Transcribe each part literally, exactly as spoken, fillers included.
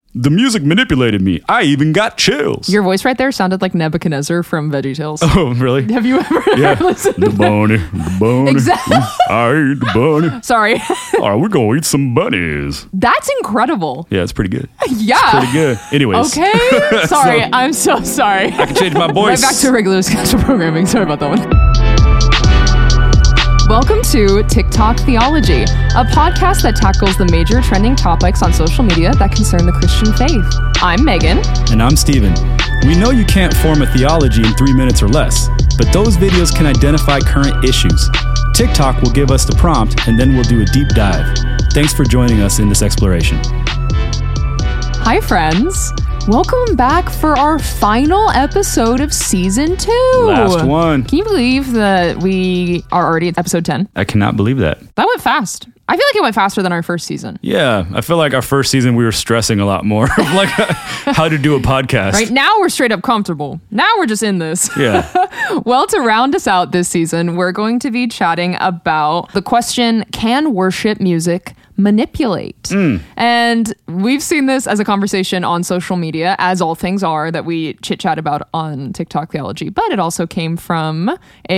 The music manipulated me. I even got chills. Your voice right there sounded like Nebuchadnezzar from VeggieTales. Oh, really? Have you ever Yeah. listened to The bunny, the bunny. Exactly. I ate the bunny. Sorry. All right, we're going to eat some bunnies. That's incredible. Yeah, it's pretty good. Yeah. Pretty good. Anyways. Okay. Sorry. So- I'm so sorry. I can change my voice. Right back to regular schedule programming. Sorry about that one. Welcome to TikTok Theology, a podcast that tackles the major trending topics on social media that concern the Christian faith. I'm Megan. And I'm Steven. We know you can't form a theology in three minutes or less, but those videos can identify current issues. TikTok will give us the prompt, and then we'll do a deep dive. Thanks for joining us in this exploration. Hi, friends. Welcome back for our final episode of season two. Last one. Can you believe that we are already at episode ten? I cannot believe that. That went fast. I feel like it went faster than our first season. Yeah, I feel like our first season we were stressing a lot more of like how to do a podcast. Right now we're straight up comfortable. Now we're just in this. Yeah. Well, to round us out this season, we're going to be chatting about the question, can worship music manipulate? Mm. And we've seen this as a conversation on social media, as all things are that we chit chat about on TikTok Theology, but it also came from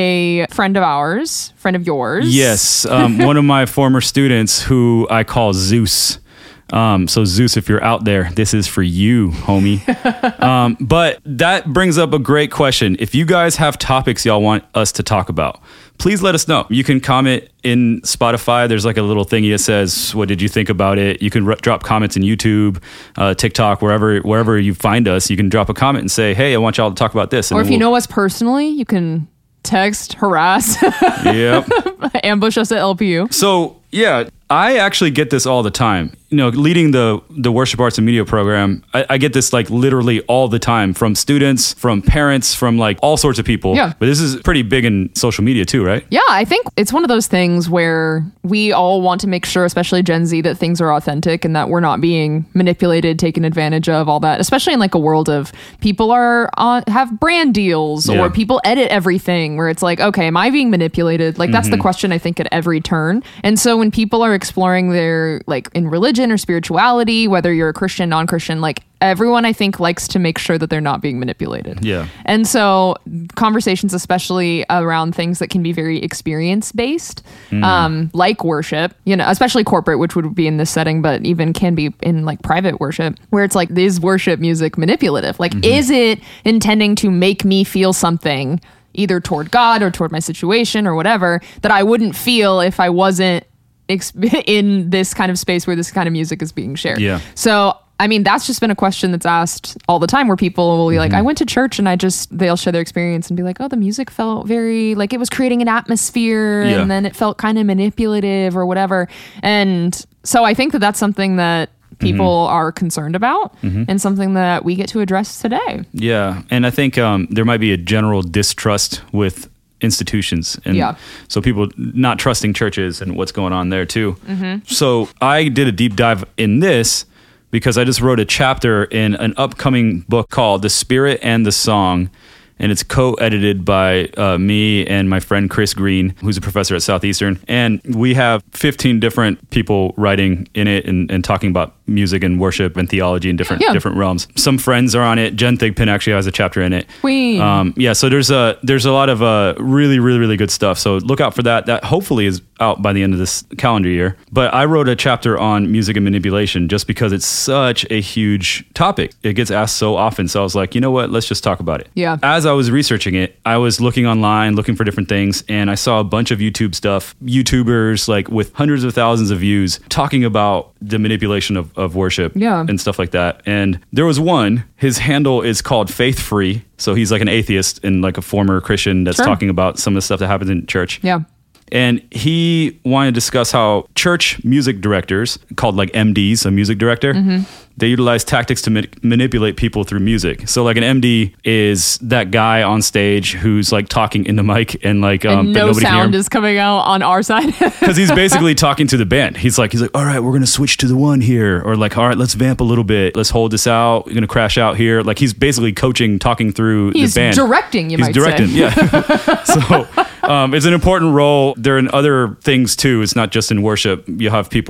a friend of ours, friend of yours. Yes, um, one of my former students who I call Zeus. Um, so Zeus, if you're out there, this is for you, homie. um, but that brings up a great question. If you guys have topics y'all want us to talk about, please let us know. You can comment in Spotify. There's like a little thingy that says, what did you think about it? You can r- drop comments in YouTube, uh, TikTok, wherever wherever you find us. You can drop a comment and say, hey, I want y'all to talk about this. And Or if then you we'll- know us personally, you can text, harass, Yep. ambush us at L P U. So, yeah, I actually get this all the time. You know, leading the the worship arts and media program, I, I get this like literally all the time from students, from parents, from like all sorts of people. Yeah. But this is pretty big in social media too, right? Yeah, I think it's one of those things where we all want to make sure, especially Gen Z, that things are authentic and that we're not being manipulated, taken advantage of, all that, especially in like a world of people are on, have brand deals Yeah. or people edit everything where it's like, okay, am I being manipulated? Like that's the question I think at every turn. And so when people are exploring their like in religion or spirituality, whether you're a Christian, non-Christian, like everyone I think likes to make sure that they're not being manipulated. Yeah. And so conversations, especially around things that can be very experience based, Mm. um, like worship, you know, especially corporate, which would be in this setting, but even can be in like private worship, where it's like, is worship music manipulative? Like, Mm-hmm. is it intending to make me feel something either toward God or toward my situation or whatever that I wouldn't feel if I wasn't ex- in this kind of space where this kind of music is being shared? Yeah. So I mean, that's just been a question that's asked all the time where people will be like, Mm-hmm. I went to church and I just, they'll share their experience and be like, oh, the music felt very, like it was creating an atmosphere Yeah. and then it felt kind of manipulative or whatever. And so I think that that's something that people Mm-hmm. are concerned about and something that we get to address today. Yeah. And I think um, there might be a general distrust with institutions, and Yeah. so people not trusting churches and what's going on there too. Mm-hmm. So I did a deep dive in this because I just wrote a chapter in an upcoming book called The Spirit and the Song, and it's co-edited by uh, me and my friend Chris Green, who's a professor at Southeastern. And we have fifteen different people writing in it and, and talking about music and worship and theology in different Yeah. different realms. Some friends are on it. Jen Thigpen actually has a chapter in it. Queen. Um, yeah, so there's a there's a lot of uh, really really really good stuff. So look out for that. That hopefully is out by the end of this calendar year. But I wrote a chapter on music and manipulation just because it's such a huge topic. It gets asked so often. So I was like, you know what? Let's just talk about it. Yeah. As I was researching it, I was looking online, looking for different things, and I saw a bunch of YouTube stuff, YouTubers like with hundreds of thousands of views talking about the manipulation of, of worship Yeah. and stuff like that. And there was one, his handle is called Faith Free. So he's like an atheist and like a former Christian that's Sure. talking about some of the stuff that happens in church. Yeah. And he wanted to discuss how church music directors, called like M Ds, a music director, Mm-hmm. they utilize tactics to ma- manipulate people through music. So like an M D is that guy on stage who's like talking in the mic and like um, And but no nobody can hear sound him. is coming out on our side. Because he's basically talking to the band. He's like, he's like, all right, we're gonna switch to the one here, or like, all right, let's vamp a little bit. Let's hold this out. We're gonna crash out here. Like he's basically coaching, talking through He's the band. directing, you he's might directing, say. yeah. So um, it's an important role. There are in other things too. It's not just in worship. You have people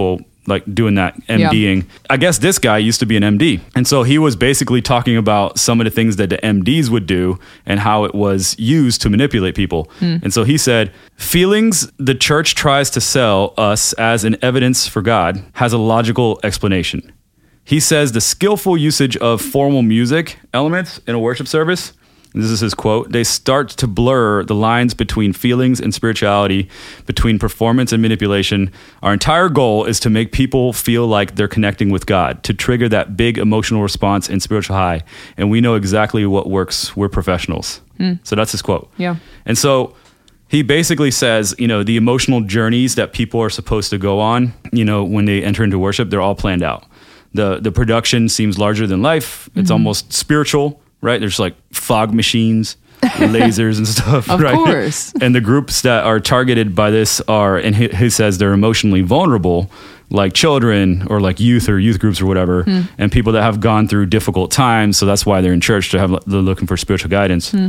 like doing that MDing. Yeah. I guess this guy used to be an M D. And so he was basically talking about some of the things that the M Ds would do and how it was used to manipulate people. Mm. And so he said, feelings the church tries to sell us as an evidence for God has a logical explanation. He says the skillful usage of formal music elements in a worship service, this is his quote, they start to blur the lines between feelings and spirituality, between performance and manipulation. Our entire goal is to make people feel like they're connecting with God, to trigger that big emotional response and spiritual high. And we know exactly what works. We're professionals. Mm. So that's his quote. Yeah. And so he basically says, you know, the emotional journeys that people are supposed to go on, you know, when they enter into worship, they're all planned out. The the production seems larger than life. It's mm-hmm. almost spiritual. Right? There's like fog machines, lasers and stuff. Of right? course. And the groups that are targeted by this are, and he, he says they're emotionally vulnerable, like children or like youth or youth groups or whatever, hmm. and people that have gone through difficult times. So that's why they're in church, to have they're looking for spiritual guidance. Hmm.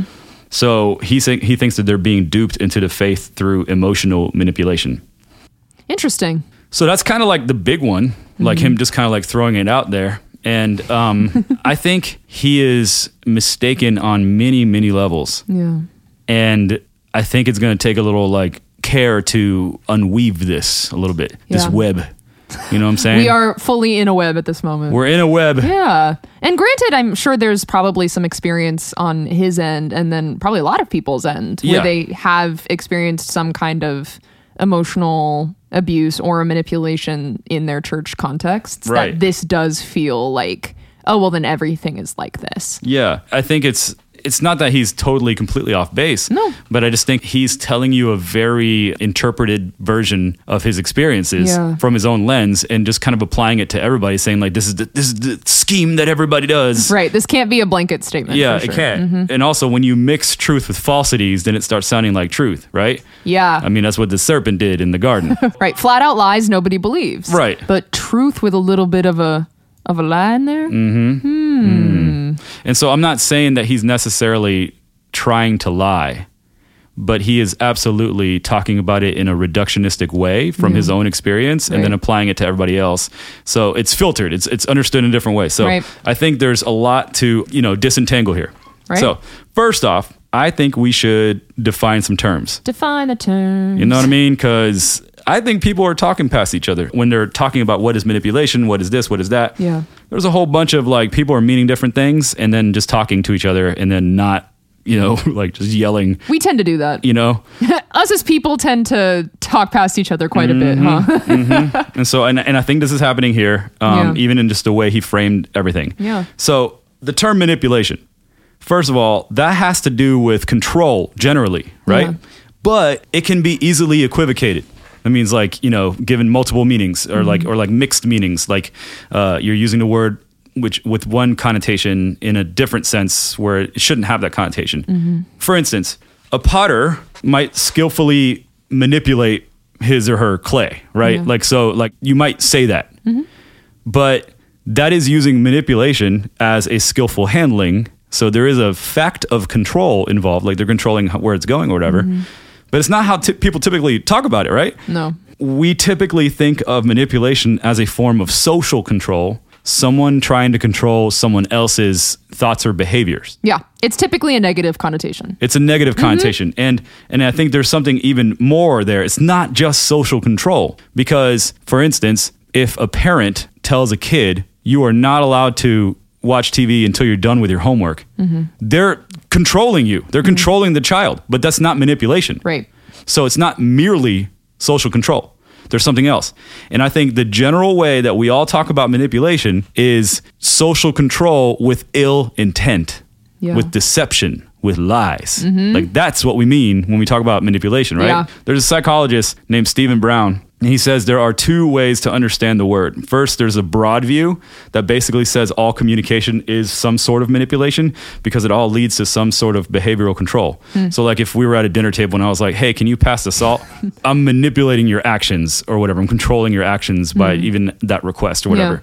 So he think, he thinks that they're being duped into the faith through emotional manipulation. Interesting. So that's kind of like the big one, mm-hmm. like him just kind of like throwing it out there. And um, I think he is mistaken on many, many levels. Yeah. And I think it's going to take a little like care to unweave this a little bit, this yeah. web. You know what I'm saying? We are fully in a web at this moment. We're in a web. Yeah. And granted, I'm sure there's probably some experience on his end and then probably a lot of people's end where yeah. they have experienced some kind of emotional abuse or a manipulation in their church contexts, right. that this does feel like, oh, well, then everything is like this. Yeah. I think it's it's not that he's totally completely off base. No. But I just think he's telling you a very interpreted version of his experiences yeah. from his own lens and just kind of applying it to everybody, saying like, this is the, this is the scheme that everybody does. Right. This can't be a blanket statement. Yeah, for sure. it can't. Mm-hmm. And also when you mix truth with falsities, then it starts sounding like truth, right? Yeah. I mean, that's what the serpent did in the garden. Right. Flat out lies nobody believes. Right. But truth with a little bit of a of a lie in there? Mm-hmm. Hmm. Mm. And so I'm not saying that he's necessarily trying to lie, but he is absolutely talking about it in a reductionistic way from yeah. his own experience and right. then applying it to everybody else. So it's filtered. It's it's understood in a different way. So right. I think there's a lot to, you know, disentangle here. Right. So first off, I think we should define some terms. Define the terms. You know what I mean? Because I think people are talking past each other when they're talking about what is manipulation, what is this, what is that. Yeah. There's a whole bunch of like people are meaning different things and then just talking to each other and then not, you know, like just yelling. We tend to do that. You know? Us as people tend to talk past each other quite mm-hmm, a bit, huh? mm-hmm. And so, and, and I think this is happening here, um, yeah. even in just the way he framed everything. Yeah. So the term manipulation, first of all, that has to do with control generally, right? Yeah. But it can be easily equivocated. That means like, you know, given multiple meanings or mm-hmm. like or like mixed meanings. Like uh, you're using the word which with one connotation in a different sense where it shouldn't have that connotation. Mm-hmm. For instance, a potter might skillfully manipulate his or her clay, right? Yeah. Like so like you might say that. Mm-hmm. But that is using manipulation as a skillful handling. So there is a fact of control involved, like they're controlling where it's going or whatever. Mm-hmm. But it's not how t- people typically talk about it, right? No. We typically think of manipulation as a form of social control, someone trying to control someone else's thoughts or behaviors. Yeah, it's typically a negative connotation. It's a negative connotation. Mm-hmm. And and I think there's something even more there. It's not just social control. Because, for instance, if a parent tells a kid, you are not allowed to watch T V until you're done with your homework, mm-hmm. they're controlling you. They're mm-hmm. controlling the child, but that's not manipulation. Right. So it's not merely social control. There's something else. And I think the general way that we all talk about manipulation is social control with ill intent, yeah. with deception, with lies. Mm-hmm. Like that's what we mean when we talk about manipulation, right? Yeah. There's a psychologist named Stephen Brown. He says there are two ways to understand the word. First, there's a broad view that basically says all communication is some sort of manipulation because it all leads to some sort of behavioral control. Hmm. So like if we were at a dinner table and I was like, hey, can you pass the salt? I'm manipulating your actions or whatever. I'm controlling your actions by hmm. even that request or whatever. Yeah.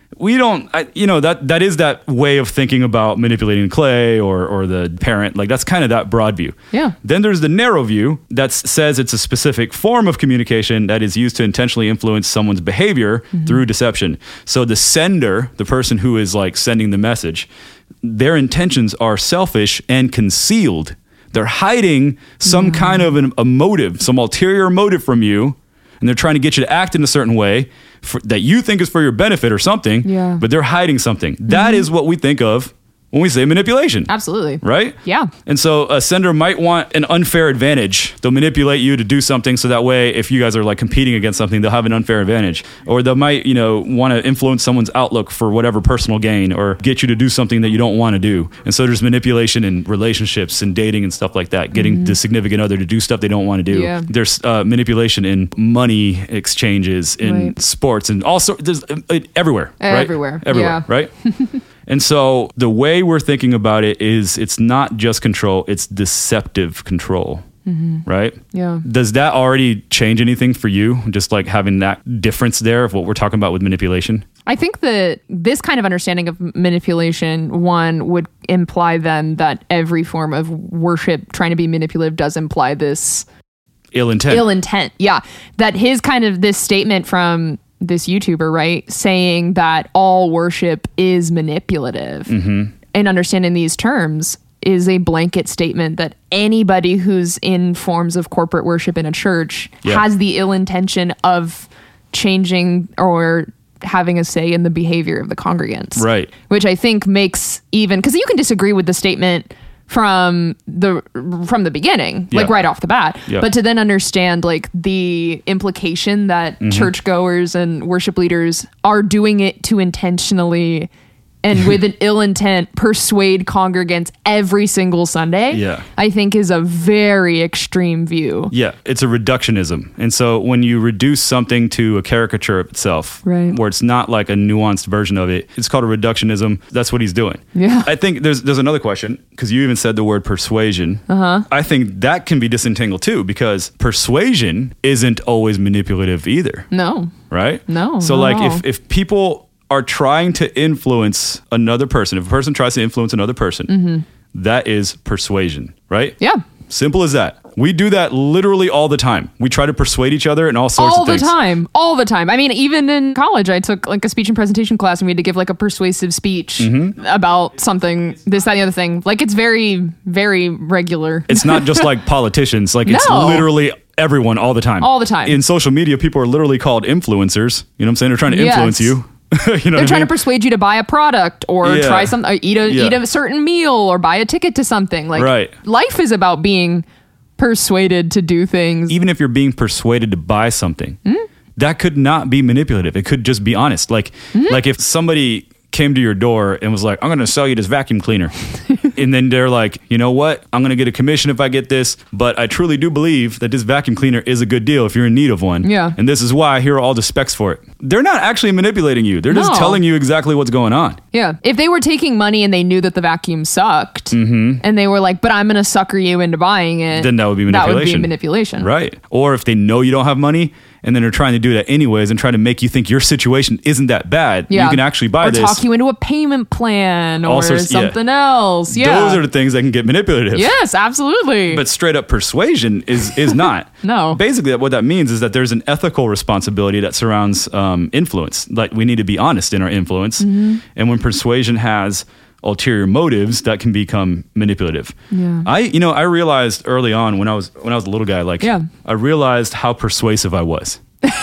we don't, I, you know, that that is that way of thinking about manipulating Clay or or the parent. Like that's kind of that broad view. Yeah. Then there's the narrow view that says it's a specific form of communication that is used to intentionally influence someone's behavior mm-hmm. through deception. So the sender, the person who is like sending the message, their intentions are selfish and concealed. They're hiding some mm-hmm. kind of an, a motive, some ulterior motive from you. And they're trying to get you to act in a certain way for, that you think is for your benefit or something, yeah. but they're hiding something. Mm-hmm. That is what we think of when we say manipulation. Absolutely. Right? Yeah. And so a sender might want an unfair advantage. They'll manipulate you to do something so that way if you guys are like competing against something, they'll have an unfair advantage. Or they might, you know, want to influence someone's outlook for whatever personal gain or get you to do something that you don't want to do. And so there's manipulation in relationships and dating and stuff like that, getting mm-hmm. the significant other to do stuff they don't want to do. Yeah. There's uh, manipulation in money exchanges, in right. sports, and also there's uh, everywhere. Right? Everywhere. Everywhere, yeah. right? And so the way we're thinking about it is it's not just control, it's deceptive control, mm-hmm. right? Yeah. Does that already change anything for you? Just like having that difference there of what we're talking about with manipulation? I think that this kind of understanding of manipulation, one, would imply then that every form of worship trying to be manipulative does imply this ill intent. Ill intent, yeah. That his kind of this statement from this YouTuber, right, saying that all worship is manipulative mm-hmm. and understanding these terms is a blanket statement that anybody who's in forms of corporate worship in a church yeah. has the ill intention of changing or having a say in the behavior of the congregants. Right. Which I think makes even, because you can disagree with the statement from the from the beginning, like yeah. right off the bat, yeah. but to then understand like the implication that mm-hmm. churchgoers and worship leaders are doing it to intentionally and with an ill intent persuade congregants every single Sunday, yeah. I think is a very extreme view. Yeah, it's a reductionism. And so when you reduce something to a caricature of itself, right. where it's not like a nuanced version of it, it's called a reductionism. That's what he's doing. Yeah. I think there's there's another question, because you even said the word persuasion. Uh-huh. I think that can be disentangled too, because persuasion isn't always manipulative either. No. Right? No. So like if if people are trying to influence another person, if a person tries to influence another person, mm-hmm. that is persuasion, right? Yeah. Simple as that. We do that literally all the time. We try to persuade each other in all sorts all of things. All the time. All the time. I mean, even in college, I took like a speech and presentation class and we had to give like a persuasive speech mm-hmm. about something, this, that, and the other thing. Like it's very, very regular. It's not just like politicians. Like it's no. literally everyone all the time. All the time. In social media, people are literally called influencers. You know what I'm saying? They're trying to yes. influence you. you know They're trying I mean? to persuade you to buy a product or yeah. try something, or eat a yeah. eat a certain meal or buy a ticket to something. Like right. life is about being persuaded to do things. Even if you're being persuaded to buy something, mm-hmm. that could not be manipulative. It could just be honest. Like, mm-hmm. like if somebody came to your door and was like, I'm going to sell you this vacuum cleaner. And then they're like, you know what? I'm going to get a commission if I get this. But I truly do believe that this vacuum cleaner is a good deal if you're in need of one. Yeah. And this is why. Here are all the specs for it. They're not actually manipulating you. They're just no. telling you exactly what's going on. Yeah. If they were taking money and they knew that the vacuum sucked mm-hmm. and they were like, but I'm going to sucker you into buying it. Then that would be manipulation. That would be manipulation. Right. Or if they know you don't have money and then they're trying to do that anyways and try to make you think your situation isn't that bad. Yeah. You can actually buy or this. Or talk you into a payment plan or sorts, something yeah. else. Yeah. Those are the things that can get manipulative. Yes, absolutely. But straight up persuasion is is not. No. Basically, what that means is that there's an ethical responsibility that surrounds um, influence. Like we need to be honest in our influence. Mm-hmm. And when persuasion has ulterior motives, that can become manipulative. Yeah. I, you know, I realized early on when I was when I was a little guy, like yeah. I realized how persuasive I was.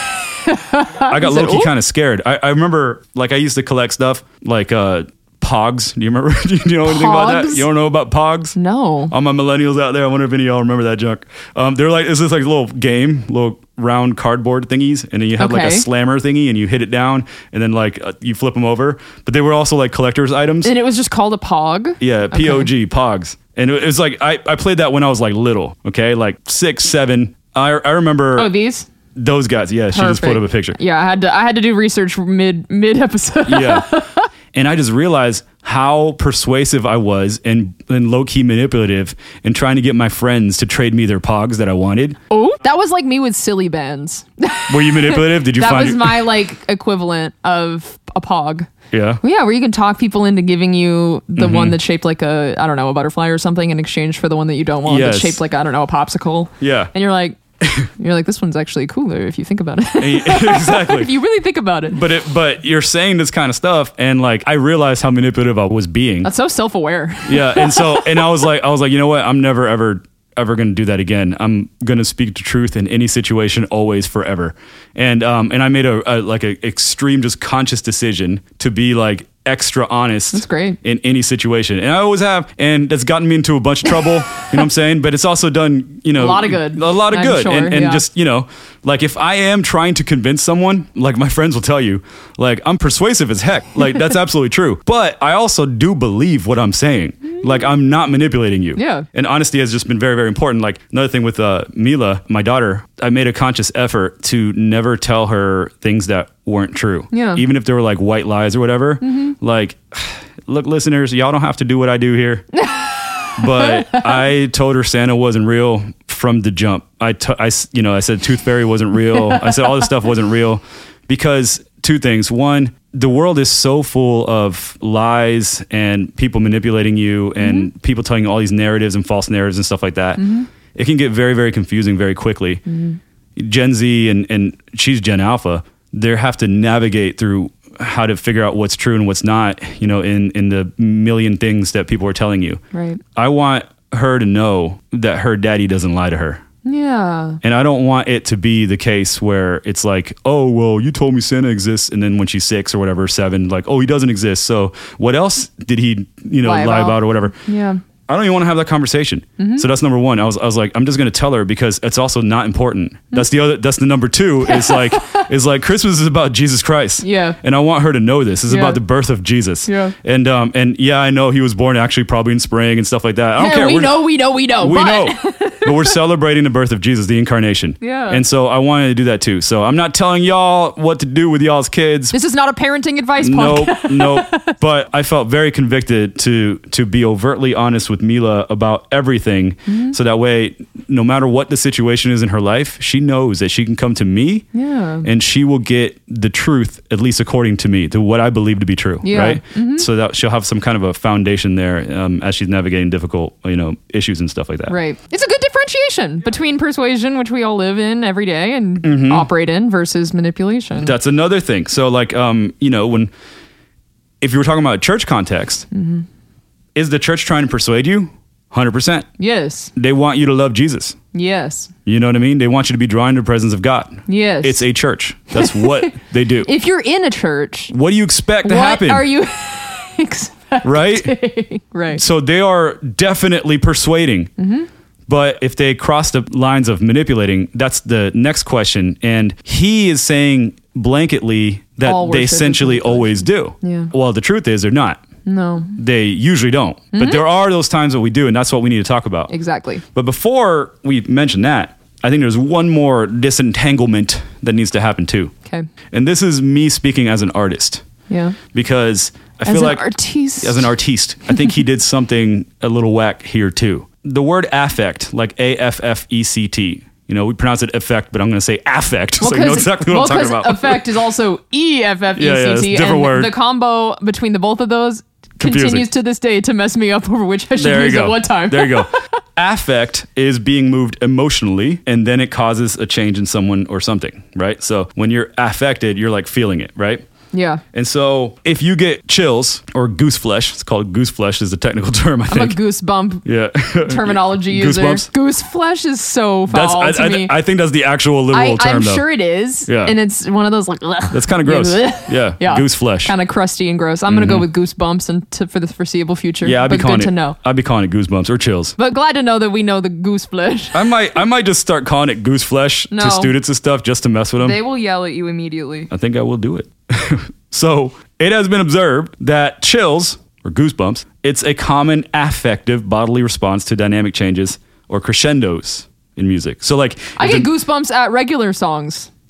I got low-key kind of scared. I, I remember, like, I used to collect stuff like uh, Pogs. Do you remember? Do you know anything Pogs? about that? You don't know about Pogs? No. All my millennials out there, I wonder if any of y'all remember that junk. Um, they're like, it's this like little game, little round cardboard thingies, and then you have okay. like a slammer thingy, and you hit it down, and then like uh, you flip them over. But they were also like collector's items. And it was just called a Pog? Yeah, P O G, okay. Pogs. And it was like, I, I played that when I was like little, okay? Like six, seven. I, I remember. Oh, these? Those guys, yeah. Perfect. She just put up a picture. Yeah, I had to I had to do research mid mid episode. Yeah. And I just realized how persuasive I was and, and low-key manipulative in trying to get my friends to trade me their pogs that I wanted. Oh, that was like me with silly bands. Were you manipulative? Did you that find was it? my like equivalent of a pog. Yeah. Well, yeah, where you can talk people into giving you the Mm-hmm. one that's shaped like a, I don't know, a butterfly or something in exchange for the one that you don't want Yes. that's shaped like, I don't know, a popsicle. Yeah. And you're like, you're like, this one's actually cooler if you think about it. Exactly. If you really think about it. But it, but you're saying this kind of stuff, and like I realized how manipulative I was being. That's so self-aware. Yeah, and so and I was like, I was like, you know what? I'm never ever ever going to do that again. I'm going to speak the truth in any situation, always, forever. And um and I made a, a like a extreme, just conscious decision to be like extra honest. That's great. In any situation, and I always have, and that's gotten me into a bunch of trouble. You know what I'm saying? But it's also done, you know, A lot of good. a lot of I'm good, sure, and, and yeah. just, you know, like if I am trying to convince someone, like my friends will tell you, like I'm persuasive as heck. Like that's absolutely true. But I also do believe what I'm saying. Like I'm not manipulating you. Yeah. And honesty has just been very, very important. Like another thing with uh, Mila, my daughter, I made a conscious effort to never tell her things that weren't true. Yeah. Even if they were like white lies or whatever. Mm-hmm. Like, look, listeners, y'all don't have to do what I do here. But I told her Santa wasn't real from the jump. I, t- I, s- you know, I said Tooth Fairy wasn't real. I said all this stuff wasn't real because two things. One, the world is so full of lies and people manipulating you and Mm-hmm. people telling you all these narratives and false narratives and stuff like that. Mm-hmm. It can get very, very confusing very quickly. Mm-hmm. Gen Z and, and she's Gen Alpha, they have to navigate through how to figure out what's true and what's not, you know, in, in the million things that people are telling you. Right. I want her to know that her daddy doesn't lie to her. Yeah. And I don't want it to be the case where it's like, oh, well, you told me Santa exists. And then when she's six or whatever, seven, like, oh, he doesn't exist. So what else did he, you know, Lie lie about. about or whatever? Yeah. I don't even want to have that conversation. Mm-hmm. So that's number one. I was, I was like, I'm just going to tell her because it's also not important. That's the other, that's the number two is like, is like Christmas is about Jesus Christ. Yeah. And I want her to know this. It's Yeah. about the birth of Jesus. Yeah. And, um, and yeah, I know he was born actually probably in spring and stuff like that. I don't Hey, care. we We're- know, we know, we know. we but know. But we're celebrating the birth of Jesus, the incarnation. Yeah. And so I wanted to do that too. So I'm not telling y'all what to do with y'all's kids. This is not a parenting advice Nope, podcast. nope. But I felt very convicted to to be overtly honest with Mila about everything. Mm-hmm. So that way, no matter what the situation is in her life, she knows that she can come to me Yeah. and she will get the truth, at least according to me, to what I believe to be true. Yeah. Right. Mm-hmm. So that she'll have some kind of a foundation there um, as she's navigating difficult, you know, issues and stuff like that. Right. It's a good differentiation between persuasion, which we all live in every day and Mm-hmm. operate in, versus manipulation. That's another thing. So like, um, you know, when, if you were talking about a church context, Mm-hmm. is the church trying to persuade you? one hundred percent. Yes. They want you to love Jesus. Yes. You know what I mean? They want you to be drawn to the presence of God. Yes. It's a church. That's what they do. If you're in a church, What do you expect to what happen? are you expecting? Right? Right. So they are definitely persuading. Mm-hmm. But if they cross the lines of manipulating, that's the next question. And he is saying blanketly that All they worship is essentially always do. Yeah. Well, the truth is they're not. No. They usually don't. But there are those times that we do, and that's what we need to talk about. Exactly. But before we mention that, I think there's one more disentanglement that needs to happen too. Okay. And this is me speaking as an artist. Yeah. Because I As feel an like artiste. as an artiste, I think he did something a little whack here too. The word affect, like A F F E C T, you know, we pronounce it effect, but I'm going to say affect, so you know exactly what well, I'm talking 'cause about. effect is also E F F E C T. Yeah, yeah, it's a different and word. The combo between the both of those Confusing. continues to this day to mess me up over which I should There you use go. at what time. There you go. Affect is being moved emotionally, and then it causes a change in someone or something, right? So when you're affected, you're like feeling it, right? Yeah. And so if you get chills or goose flesh, it's called goose flesh is the technical term, I I'm a think. goosebump Yeah. terminology user. Goosebumps? Goose flesh is so That's foul I, to I, me. I think that's the actual literal I, term, I'm though. sure it is. Yeah. And it's one of those like, That's kind of gross. Yeah. Yeah. Goose flesh. kind of crusty and gross. I'm going to go with goosebumps and to, for the foreseeable future. Yeah, I'd be but calling good it. to know. I'd be calling it goosebumps or chills. But glad to know that we know the goose flesh. I might, I might just start calling it goose flesh No. to students and stuff just to mess with them. They will yell at you immediately. I think I will do it. So it has been observed that chills or goosebumps, it's a common affective bodily response to dynamic changes or crescendos in music. So like, I if get the- goosebumps at regular songs.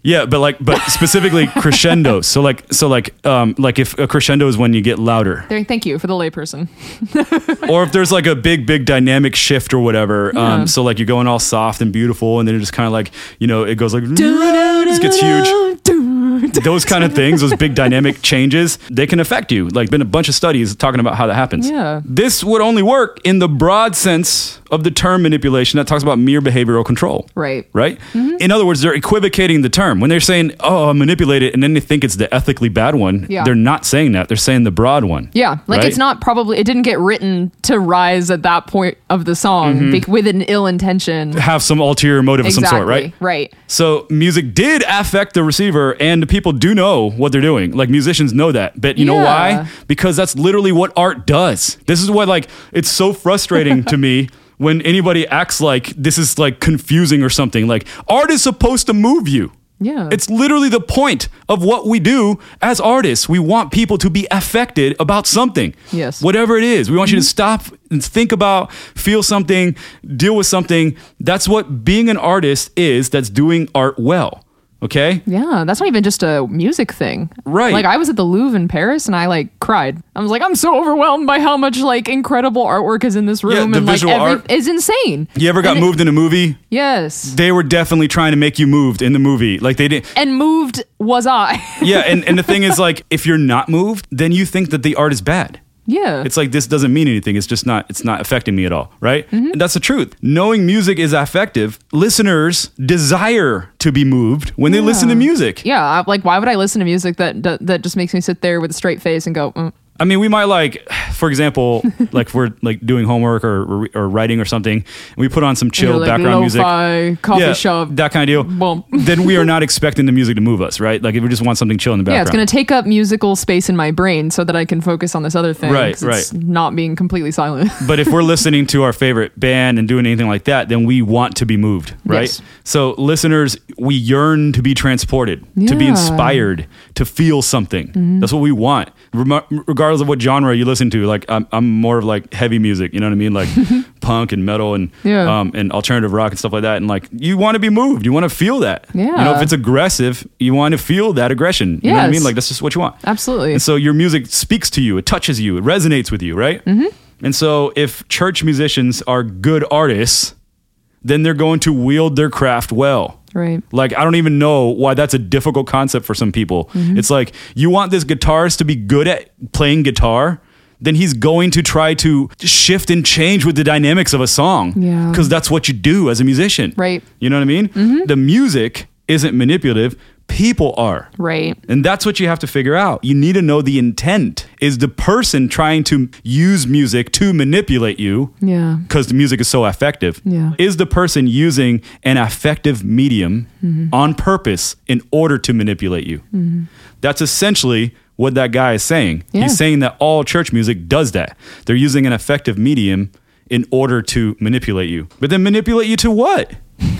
Yeah, but like, but specifically crescendos. So like, so like, um, like if a crescendo is when you get louder, There, thank you for the layperson. or if there's like a big, big dynamic shift or whatever. Yeah. Um, so like you're going all soft and beautiful, and then it just kind of like, you know, it goes like, just gets huge. Those kind of things, those big dynamic changes, they can affect you. Like, been a bunch of studies talking about how that happens. Yeah. This would only work in the broad sense of the term manipulation that talks about mere behavioral control. Right. Right? Mm-hmm. In other words, they're equivocating the term. When they're saying, oh, I manipulate it, and then they think it's the ethically bad one, Yeah. they're not saying that. They're saying the broad one. Yeah, like Right? it's not probably, it didn't get written to rise at that point of the song Mm-hmm. be- with an ill intention. Have some ulterior motive Exactly. of some sort, right? Right. So music did affect the receiver, and the people do know what they're doing. Like, musicians know that. But you know Yeah. why? Because that's literally what art does. This is what, like, it's so frustrating to me when anybody acts like this is like confusing or something. Like, art is supposed to move you. Yeah. It's literally the point of what we do as artists. We want people to be affected about something. Yes. Whatever it is. We want you to stop and think about, feel something, deal with something. That's what being an artist is, that's doing art well. Okay? Yeah, that's not even just a music thing. Right. Like, I was at the Louvre in Paris and I like cried. I was like, I'm so overwhelmed by how much like incredible artwork is in this room. Yeah, the and like visual art. is insane. You ever got And it- moved in a movie? Yes. They were definitely trying to make you moved in the movie. Like, they didn't. And moved was I. Yeah, and, and the thing is, like, if you're not moved, then you think that the art is bad. Yeah. It's like, this doesn't mean anything. It's just not, it's not affecting me at all, right? Mm-hmm. And that's the truth. Knowing music is affective, listeners desire to be moved when they listen to music. Yeah, I- like why would I listen to music that that, that just makes me sit there with a straight face and go, mm. I mean, we might like, for example, like if we're like doing homework or, or, or writing or something, and we put on some chill You're like background music. lo-fi, coffee Yeah, shop. that kind of deal. Bump. Then we are not expecting the music to move us, right? Like, if we just want something chill in the Yeah, background. it's going to take up musical space in my brain so that I can focus on this other thing. Right, 'cause it's right. not being completely silent. But if we're listening to our favorite band and doing anything like that, then we want to be moved, right? Yes. So listeners, we yearn to be transported, to be Yeah. inspired, to feel something. Mm-hmm. That's what we want, Rem- regardless of what genre you listen to. Like, I'm, I'm more of like heavy music, you know what I mean? Like punk and metal and Yeah. um, and alternative rock and stuff like that. And like, you want to be moved, you want to feel that. Yeah. You know, if it's aggressive, you want to feel that aggression. You know what I Yes. mean? Like, that's just what you want. Absolutely. And so your music speaks to you, it touches you, it resonates with you, right? Mm-hmm. And so if church musicians are good artists, then they're going to wield their craft well. Right. Like, I don't even know why that's a difficult concept for some people. Mm-hmm. It's like, you want this guitarist to be good at playing guitar, then he's going to try to shift and change with the dynamics of a song. Yeah. Because that's what you do as a musician. Right. You know what I mean? Mm-hmm. The music isn't manipulative. People are. Right. And that's what you have to figure out. You need to know the intent. Is the person trying to use music to manipulate you? Yeah. Because the music is so effective. Yeah. Is the person using an effective medium Mm-hmm. on purpose in order to manipulate you? Mm-hmm. That's essentially what that guy is saying. Yeah. He's saying that all church music does that. They're using an effective medium in order to manipulate you. But then manipulate you to what?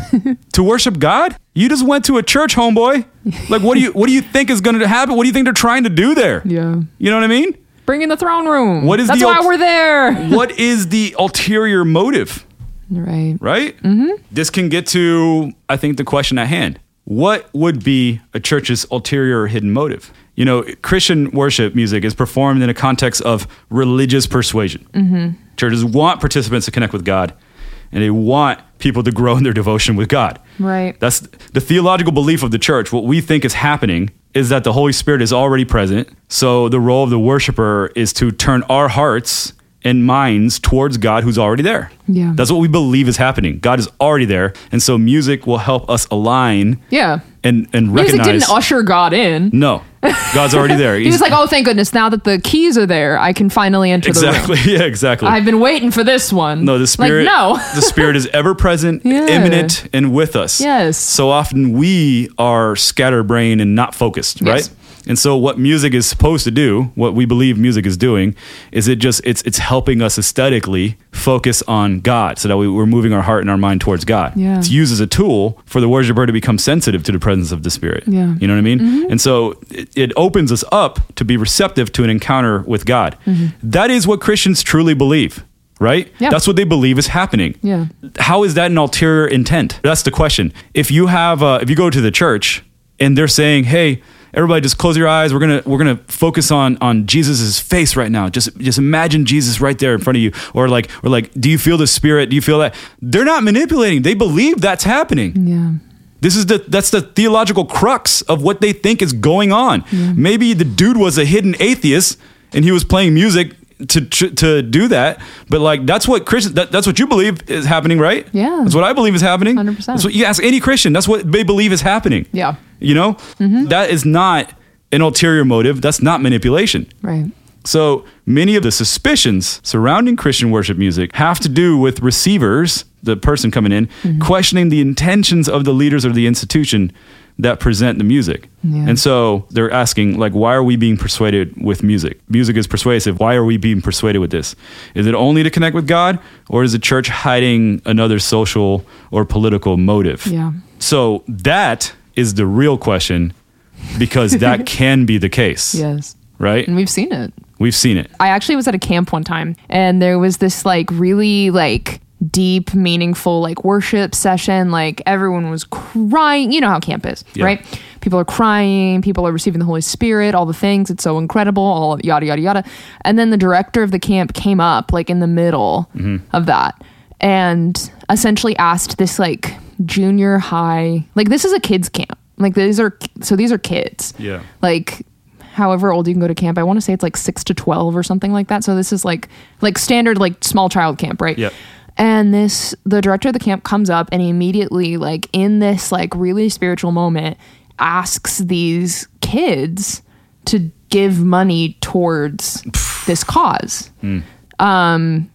To worship God? You just went to a church, homeboy. Like, what do you what do you think is going to happen? What do you think they're trying to do there? Yeah. You know what I mean? Bring in the throne room. What is That's the why ult- we're there. What is the ulterior motive? Right. Right? Mm-hmm. This can get to, I think, the question at hand. What would be a church's ulterior or hidden motive? You know, Christian worship music is performed in a context of religious persuasion. Mm-hmm. Churches want participants to connect with God, and they want people to grow in their devotion with God. Right. That's the theological belief of the church. What we think is happening is that the Holy Spirit is already present. So the role of the worshiper is to turn our hearts and minds towards God who's already there. Yeah. That's what we believe is happening. God is already there. And so music will help us align Yeah. and, and Music recognize. didn't usher God in. No, God's already there. He was like, oh, thank goodness. Now that the keys are there, I can finally enter exactly. the room. Yeah, exactly. I've been waiting for this one. No, the Spirit. Like, no. The Spirit is ever present, Yeah. imminent, and with us. Yes. So often we are scatterbrained and not focused, Yes. right? And so what music is supposed to do, what we believe music is doing, is it just it's it's helping us aesthetically focus on God, so that we, we're moving our heart and our mind towards God. Yeah. It's used as a tool for the worshiper to become sensitive to the presence of the Spirit. Yeah. You know what I mean? Mm-hmm. And so it, it opens us up to be receptive to an encounter with God. Mm-hmm. That is what Christians truly believe. Right? Yeah. That's what they believe is happening. Yeah. How is that an ulterior intent? That's the question. If you have, uh, if you go to the church and they're saying, "Hey, everybody, just close your eyes. We're gonna we're gonna focus on on Jesus's face right now. Just just imagine Jesus right there in front of you." Or like or like, "Do you feel the Spirit? Do you feel that?" They're not manipulating. They believe that's happening. Yeah. This is the that's the theological crux of what they think is going on. Yeah. Maybe the dude was a hidden atheist and he was playing music to to, to do that. But like that's what Christian that, that's what you believe is happening, right? Yeah. That's what I believe is happening. one hundred percent. That's what you ask any Christian. That's what they believe is happening. Yeah. You know? Mm-hmm. That is not an ulterior motive. That's not manipulation. Right. So many of the suspicions surrounding Christian worship music have to do with receivers, the person coming in, mm-hmm. questioning the intentions of the leaders of the institution that present the music. Yeah. And so they're asking, like, why are we being persuaded with music? Music is persuasive. Why are we being persuaded with this? Is it only to connect with God, or is the church hiding another social or political motive? Yeah. So that is the real question, because that can be the case. Yes. Right? And we've seen it. We've seen it. I actually was at a camp one time, and there was this like really like deep, meaningful like worship session. Like everyone was crying. You know how camp is, Yeah. right? People are crying. People are receiving the Holy Spirit, all the things. It's so incredible, all yada, yada, yada. And then the director of the camp came up like in the middle mm-hmm. of that and essentially asked this like junior high, like this is a kids camp. Like these are, so these are kids. Yeah. Like however old you can go to camp. I want to say it's like six to twelve or something like that. So this is like, like standard, like small child camp, right? Yep. And this, the director of the camp comes up and immediately like in this like really spiritual moment asks these kids to give money towards this cause. Mm. Um,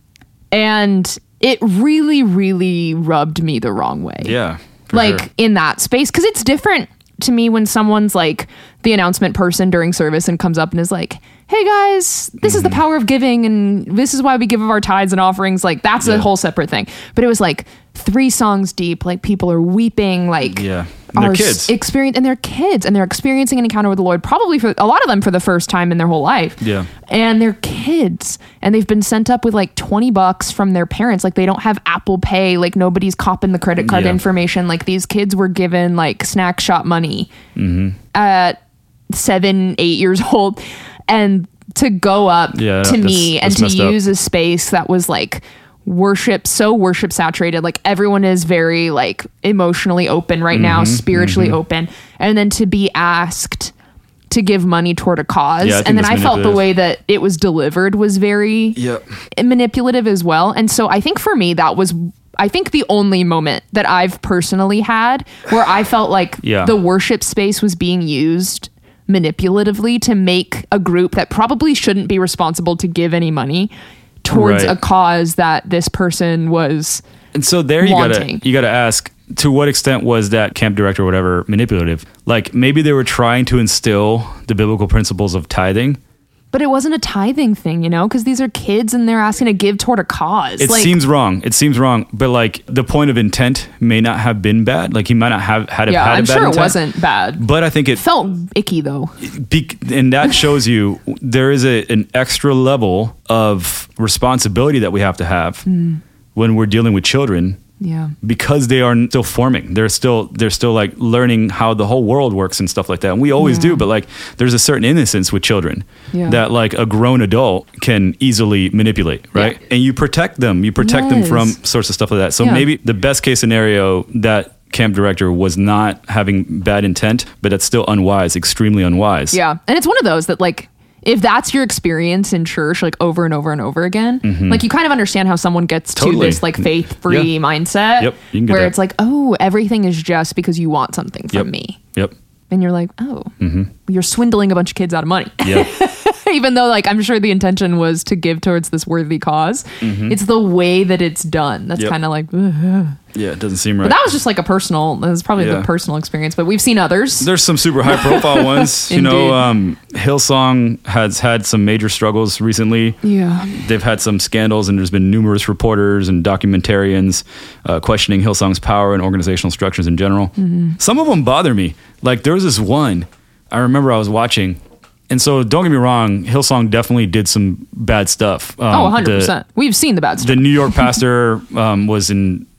and it really, really rubbed me the wrong way. Yeah. Like sure. in that space. Cause it's different to me when someone's like the announcement person during service and comes up and is like, "Hey guys, this mm-hmm. is the power of giving and this is why we give of our tithes and offerings." Like that's yeah. a whole separate thing. But it was like three songs deep, like people are weeping, like yeah. And they're kids. Experience, and they're kids and they're experiencing an encounter with the Lord, probably for a lot of them for the first time in their whole life. Yeah. And they're kids and they've been sent up with like twenty bucks from their parents. Like they don't have Apple Pay. Like nobody's copping the credit card yeah. information. Like these kids were given like snack shop money mm-hmm. at seven, eight years old. And to go up yeah, to that's, me and that's to use up. a space that was like worship, so worship saturated, like everyone is very like emotionally open right mm-hmm, now, spiritually mm-hmm. open, and then to be asked to give money toward a cause. Yeah, and then I felt the way that it was delivered was very yep. manipulative as well. And so I think for me that was I think the only moment that I've personally had where I felt like yeah. the worship space was being used manipulatively to make a group that probably shouldn't be responsible to give any money towards right. a cause that this person was and so there you wanting. gotta you gotta ask, to what extent was that camp director or whatever manipulative? Like maybe they were trying to instill the biblical principles of tithing. But it wasn't a tithing thing, you know, because these are kids and they're asking to give toward a cause. It like, seems wrong. It seems wrong. But like the point of intent may not have been bad. Like he might not have had a, yeah, had a I'm bad sure intent. it wasn't bad. But I think it felt icky though. Be, and that shows you there is a, an extra level of responsibility that we have to have mm. when we're dealing with children. Yeah. Because they are still forming. They're still they're still like learning how the whole world works and stuff like that. And we always yeah. do, but like there's a certain innocence with children yeah. that like a grown adult can easily manipulate, right? Yeah. And you protect them. You protect yes. them from sorts of stuff like that. So yeah. maybe the best case scenario, that camp director was not having bad intent, but it's still unwise, extremely unwise. Yeah. And it's one of those that like if that's your experience in church, like over and over and over again, mm-hmm. like you kind of understand how someone gets totally. to this like faith-free yeah. mindset yep. you can get where that. it's like, oh, everything is just because you want something from yep. me. Yep. And you're like, oh, mm-hmm. you're swindling a bunch of kids out of money. Yeah. Even though like I'm sure the intention was to give towards this worthy cause, mm-hmm. it's the way that it's done. That's yep. kind of like, ugh. yeah, it doesn't seem right. But that was just like a personal, that was probably yeah. the personal experience, but we've seen others. There's some super high profile ones. You know, um, Hillsong has had some major struggles recently. Yeah. They've had some scandals and there's been numerous reporters and documentarians uh, questioning Hillsong's power and organizational structures in general. Mm-hmm. Some of them bother me. Like there was this one, I remember I was watching. And so don't get me wrong, Hillsong definitely did some bad stuff. Um, oh, one hundred percent. The, We've seen the bad stuff. The New York pastor um, was in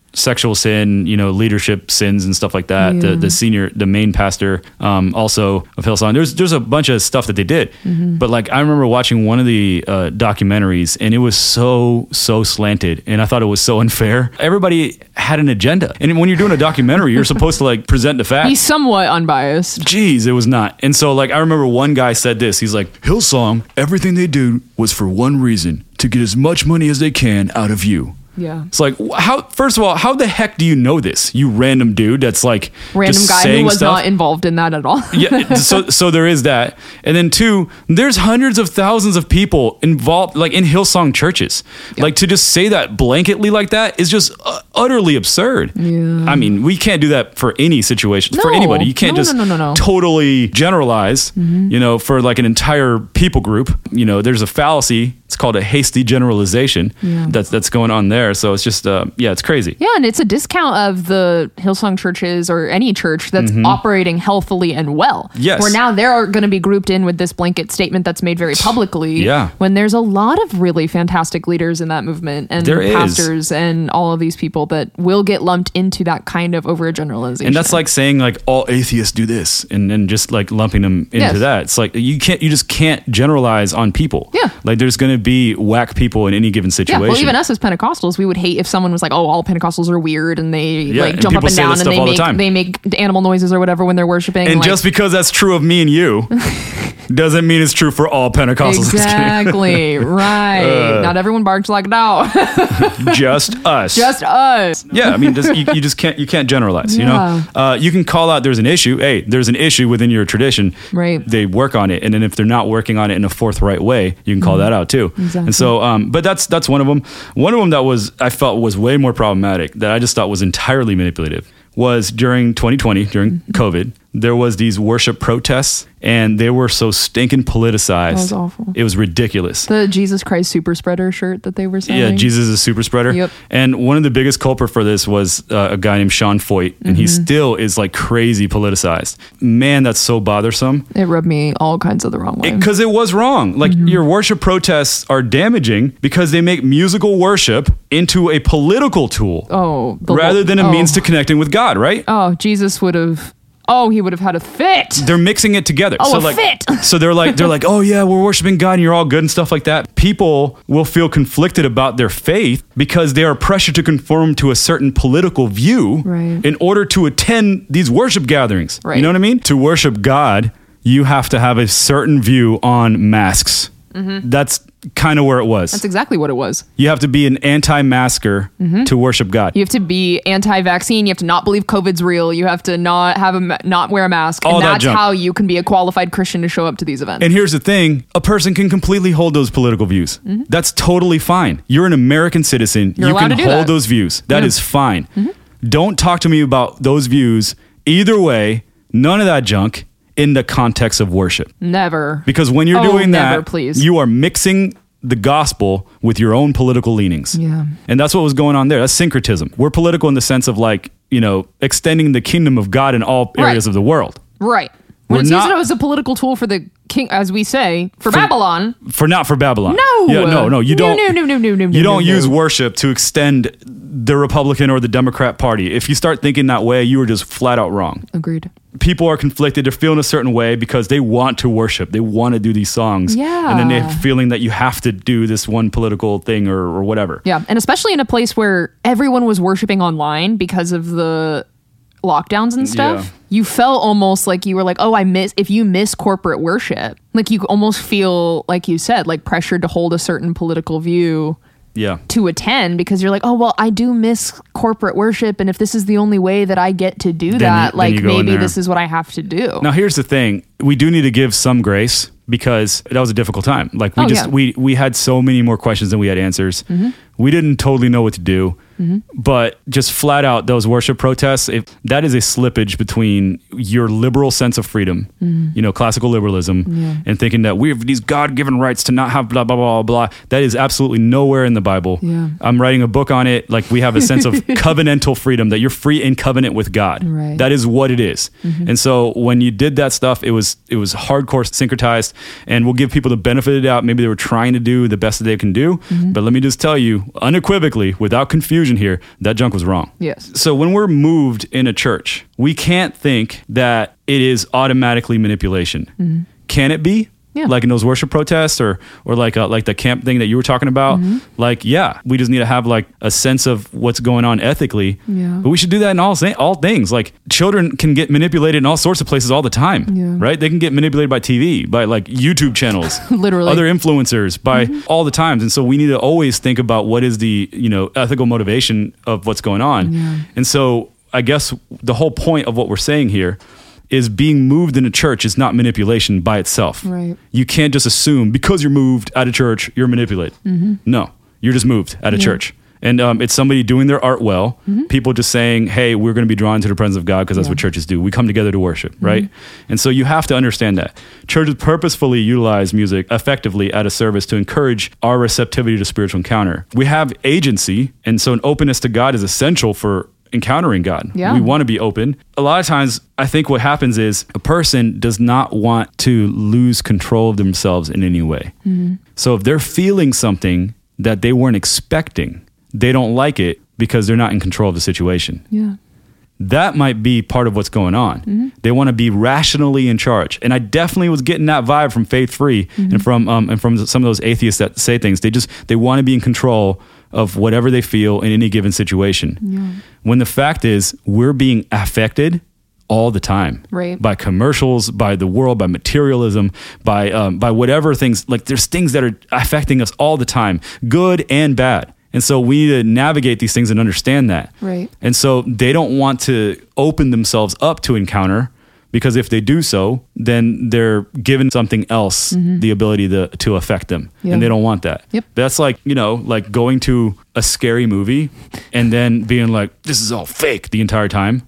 sexual sin, you know, leadership sins and stuff like that. Yeah. The the senior, the main pastor, um, also of Hillsong. There's there's a bunch of stuff that they did, Mm-hmm. but like I remember watching one of the uh, documentaries, and it was so so slanted, and I thought it was so unfair. Everybody had an agenda, and when you're doing a documentary, you're supposed to like present the facts. Be somewhat unbiased. Jeez, it was not. And so like I remember one guy said this. He's like, Hillsong, everything they do was for one reason: to get as much money as they can out of you. Yeah. It's like, wh- how? First of all, how the heck do you know this? You random dude that's like Random just guy who saying was stuff. not involved in that at all. Yeah, so so there is that, and then two, there's hundreds of thousands of people involved, like in Hillsong churches. Like to just say that blanketly like that is just uh, utterly absurd. Yeah. I mean, we can't do that for any situation, for No. anybody. You can't No, just no, no, no, no. totally generalize. Mm-hmm. You know, for like an entire people group. You know, there's a fallacy. It's called a hasty generalization. Yeah. That's that's going on there. So it's just, uh, yeah, it's crazy. Yeah, and it's a discount of the Hillsong churches or any church that's operating healthily and well. Mm-hmm. Yes. Where now they're going to be grouped in with this blanket statement that's made very publicly. Yeah. When there's a lot of really fantastic leaders in that movement and There is. pastors and all of these people that will get lumped into that kind of overgeneralization. And that's like saying like all atheists do this and then just like lumping them into Yes. that. It's like you can't, you just can't generalize on people. Yeah. Like there's going to be whack people in any given Yeah, situation. well, even us as Pentecostals, we would hate if someone was like, "Oh, all Pentecostals are weird and they Yeah, like and jump up people and say that down and stuff they all the make time. they make animal noises or whatever when they're worshiping." And like, just because that's true of me and you doesn't mean it's true for all Pentecostals. exactly right. Uh. Not everyone barks like a dog. Just us. Just us. Yeah, I mean, just, you, you just can't you can't generalize. You Yeah. know, uh, you can call out there's an issue. Hey, there's an issue within your tradition. Right. They work on it, and then if they're not working on it in a forthright way, you can call that out too. Exactly. And so, um, but that's that's one of them. One of them that was I felt was way more problematic that I just thought was entirely manipulative was during twenty twenty during COVID. There was these worship protests, and they were so stinking politicized. That was awful. It was ridiculous. The Jesus Christ super spreader shirt that they were selling. Yeah, Jesus is a super spreader. Yep. And one of the biggest culprit for this was uh, a guy named Sean Foyt, and he Mm-hmm. still is like crazy politicized. Man, that's so bothersome. It rubbed me all kinds of the wrong way. Because it was wrong. Like your worship protests are damaging because they make musical worship into a political tool oh, the rather lo- than a oh. means to connecting with God, right? Oh, Jesus would have. Oh, he would have had a fit. They're mixing it together. Oh, so a like, fit. so they're like, they're like, oh yeah, we're worshiping God and you're all good and stuff like that. People will feel conflicted about their faith because they are pressured to conform to a certain political view Right. in order to attend these worship gatherings. Right. You know what I mean? To worship God, you have to have a certain view on masks. That's kind of where it was. That's exactly what it was. You have to be an anti-masker to worship God. You have to be anti-vaccine. You have to not believe COVID's real. You have to not have a ma- not wear a mask. All and that that's junk. how you can be a qualified Christian to show up to these events. And here's the thing, a person can completely hold those political views. That's totally fine. You're an American citizen. You're you allowed can to do hold that. those views. That Yeah. is fine. Don't talk to me about those views either way, none of that junk in the context of worship. Never. Because when you're Oh, doing never, that, please. you are mixing the gospel with your own political leanings. Yeah. And that's what was going on there. That's syncretism. We're political in the sense of like, you know, extending the kingdom of God in all areas Right. of the world. Right. When We're it's not- used as a political tool for the king, as we say, for, For- Babylon. For not for Babylon. No. Yeah, no, no. You No, don't. no, no, no, no, no, You no, don't no. use worship to extend the Republican or the Democrat Party. If you start thinking that way, you are just flat out wrong. Agreed. People are conflicted. They're feeling a certain way because they want to worship. They want to do these songs. Yeah. And then they're feeling that you have to do this one political thing or, or whatever. Yeah. And especially in a place where everyone was worshiping online because of the lockdowns and stuff. Yeah. You felt almost like you were like, oh, I miss, if you miss corporate worship, like you almost feel, like you said, like pressured to hold a certain political view Yeah. to attend because you're like, oh, well, I do miss corporate worship. And if this is the only way that I get to do Then that, you- then like you go in maybe there. this is what I have to do. Now, here's the thing. We do need to give some grace because that was a difficult time. Like we Oh, just, yeah. we, we had so many more questions than we had answers. Mm-hmm. We didn't totally know what to do. But just flat out, those worship protests, if that is a slippage between your liberal sense of freedom, you know, classical liberalism, Mm-hmm. Yeah. and thinking that we have these God-given rights to not have blah, blah, blah, blah. That is absolutely nowhere in the Bible. Yeah. I'm writing a book on it. Like we have a sense of covenantal freedom, that you're free in covenant with God. Right. That is what it is. And so when you did that stuff, it was it was hardcore syncretized, and we'll give people the benefit of the doubt. Maybe they were trying to do the best that they can do. But let me just tell you, unequivocally, without confusion here, that junk was wrong. Yes. So when we're moved in a church, we can't think that it is automatically manipulation. Mm-hmm. Can it be? Yeah. Like in those worship protests or or like uh, like the camp thing that you were talking about. Mm-hmm. Like, yeah, we just need to have like a sense of what's going on ethically. Yeah. But we should do that in all all things. Like children can get manipulated in all sorts of places all the time, yeah. right? They can get manipulated by T V, by like YouTube channels, literally other influencers, by mm-hmm. all the times. And so we need to always think about what is the, you know, ethical motivation of what's going on. Yeah. And so I guess the whole point of what we're saying here is being moved in a church is not manipulation by itself. Right. You can't just assume because you're moved out of church, you're manipulated. Mm-hmm. No, you're just moved out of yeah. church. And um, it's somebody doing their art well, mm-hmm. people just saying, hey, we're going to be drawn to the presence of God because that's yeah. what churches do. We come together to worship, mm-hmm. right? And so you have to understand that. Churches purposefully utilize music effectively at a service to encourage our receptivity to spiritual encounter. We have agency, and so an openness to God is essential for encountering God. Yeah. We want to be open. A lot of times, I think what happens is a person does not want to lose control of themselves in any way. Mm-hmm. So if they're feeling something that they weren't expecting, they don't like it because they're not in control of the situation. Yeah. That might be part of what's going on. Mm-hmm. They want to be rationally in charge. And I definitely was getting that vibe from Faith Free mm-hmm. and from um, and from some of those atheists that say things. They just, they want to be in control of whatever they feel in any given situation. Yeah. When the fact is, we're being affected all the time, right? By commercials, by the world, by materialism, by um, by whatever things. Like there's things that are affecting us all the time, good and bad. And so we need to navigate these things and understand that. Right. And so they don't want to open themselves up to encounter, because if they do so, then they're given something else mm-hmm. the ability to, to affect them. Yeah. And they don't want that. Yep. That's like, you know, like going to a scary movie and then being like, this is all fake the entire time.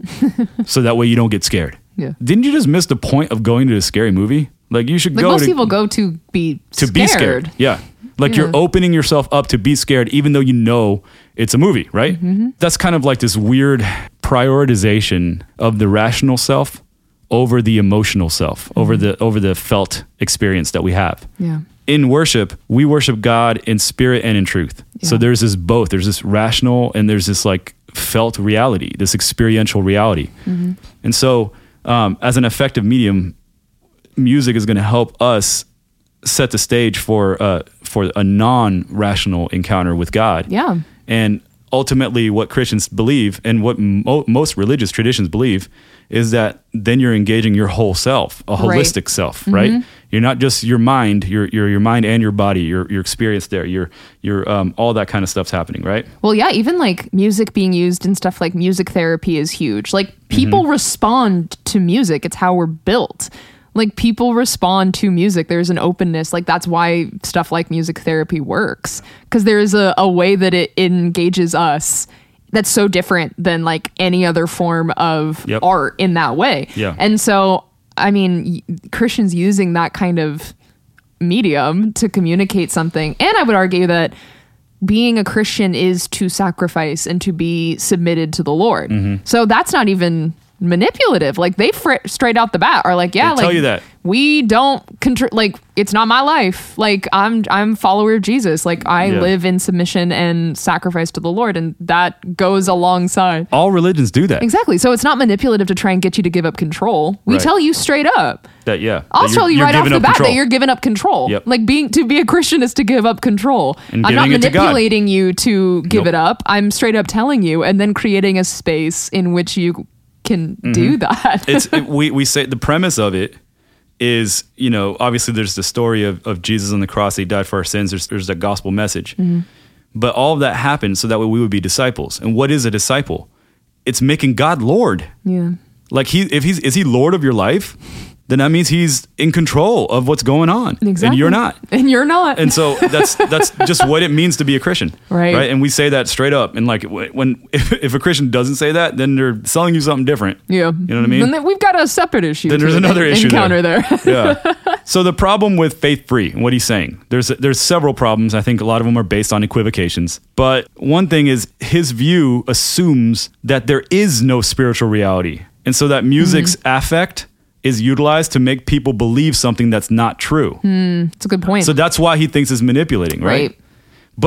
So that way you don't get scared. Yeah. Didn't you just miss the point of going to a scary movie? Like you should like go most to, people go to be to scared. be scared. Yeah. Like yeah. you're opening yourself up to be scared, even though you know it's a movie, right? Mm-hmm. That's kind of like this weird prioritization of the rational self over the emotional self, mm-hmm. over the over the felt experience that we have. Yeah. In worship, we worship God in spirit and in truth. Yeah. So there's this both. There's this rational and there's this like felt reality, this experiential reality. Mm-hmm. And so um, as an effective medium, music is going to help us set the stage for uh, for a non-rational encounter with God. Yeah. And ultimately what Christians believe and what mo- most religious traditions believe is that then you're engaging your whole self, a holistic right. self, mm-hmm. right? You're not just your mind, your your your mind and your body, your your experience there, your your um all that kind of stuff's happening, right? Well, yeah, even like music being used in stuff like music therapy is huge. Like people mm-hmm. respond to music. It's how we're built. Like people respond to music. There's an openness. Like that's why stuff like music therapy works, because there's a, a way that it engages us that's so different than like any other form of yep. art in that way. Yeah. And so, I mean, Christians using that kind of medium to communicate something. And I would argue that being a Christian is to sacrifice and to be submitted to the Lord. Mm-hmm. So that's not even manipulative. Like they fr- straight out the bat are like, yeah, they like tell you that we don't control, like it's not my life. Like I'm, I'm a follower of Jesus. Like I yeah. live in submission and sacrifice to the Lord. And that goes alongside. All religions do that. Exactly. So it's not manipulative to try and get you to give up control. We right. tell you straight up that, yeah, I'll that tell you right off the bat control. that you're giving up control. Yep. Like being, to be a Christian is to give up control. And I'm not manipulating to you to give nope. it up. I'm straight up telling you and then creating a space in which you can mm-hmm. do that. it's it, we we say the premise of it is, you know, obviously there's the story of, of Jesus on the cross. He died for our sins. There's there's the gospel message, mm-hmm. but all of that happened so that way we would be disciples. And what is a disciple? It's making God Lord. Yeah. Like he if he's is he Lord of your life? Then that means he's in control of what's going on. Exactly. And you're not. And you're not. And so that's that's just what it means to be a Christian. Right. Right. And we say that straight up. And like when if, if a Christian doesn't say that, then they're selling you something different. Yeah. You know what I mean? Then we've got a separate issue. Then there's another issue encounter there. there. Yeah. So the problem with Faith Free and what he's saying, there's there's several problems. I think a lot of them are based on equivocations. But one thing is his view assumes that there is no spiritual reality. And so that music's mm-hmm. affect is utilized to make people believe something that's not true. Mm, that's a good point. So that's why he thinks it's manipulating, right? right? But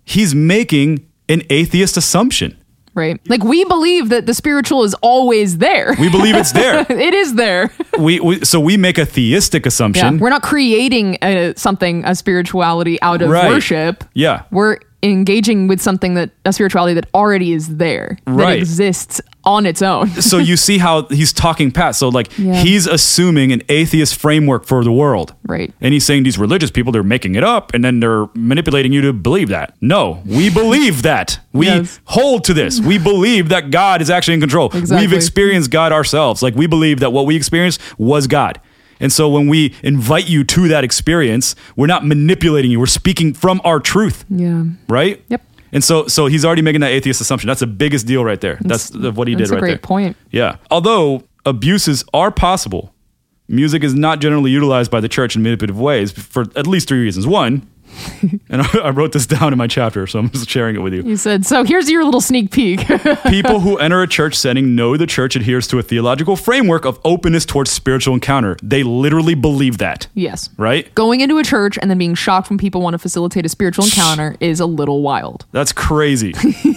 he's making an atheist assumption. Right. Like we believe that the spiritual is always there. We believe it's there. It is there. we, we so we make a theistic assumption. Yeah. We're not creating a, something, a spirituality out of right. worship. Yeah. We're engaging with something that a spirituality that already is there, right. that exists on its own. So you see how he's talking past. So like yeah. he's assuming an atheist framework for the world. Right. And he's saying these religious people, they're making it up and then they're manipulating you to believe that. No, we believe that. We yes. hold to this. We believe that God is actually in control. Exactly. We've experienced God ourselves. Like we believe that what we experienced was God. And so when we invite you to that experience, we're not manipulating you. We're speaking from our truth. Yeah. Right? Yep. And so so he's already making that atheist assumption. That's the biggest deal right there. That's, that's what he did right there. That's a great point. Yeah. Although abuses are possible, music is not generally utilized by the church in manipulative ways for at least three reasons. One, and I wrote this down in my chapter, so I'm just sharing it with you. You said, so here's your little sneak peek. People who enter a church setting know the church adheres to a theological framework of openness towards spiritual encounter. They literally believe that. Yes. Right? Going into a church and then being shocked when people want to facilitate a spiritual encounter is a little wild. That's crazy.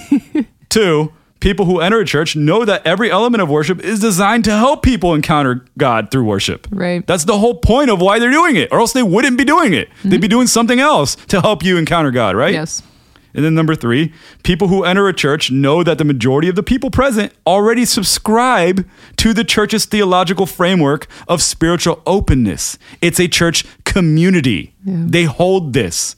Two, people who enter a church know that every element of worship is designed to help people encounter God through worship. Right. That's the whole point of why they're doing it, or else they wouldn't be doing it. Mm-hmm. They'd be doing something else to help you encounter God, right? Yes. And then number three, people who enter a church know that the majority of the people present already subscribe to the church's theological framework of spiritual openness. It's a church community. Yeah. They hold this.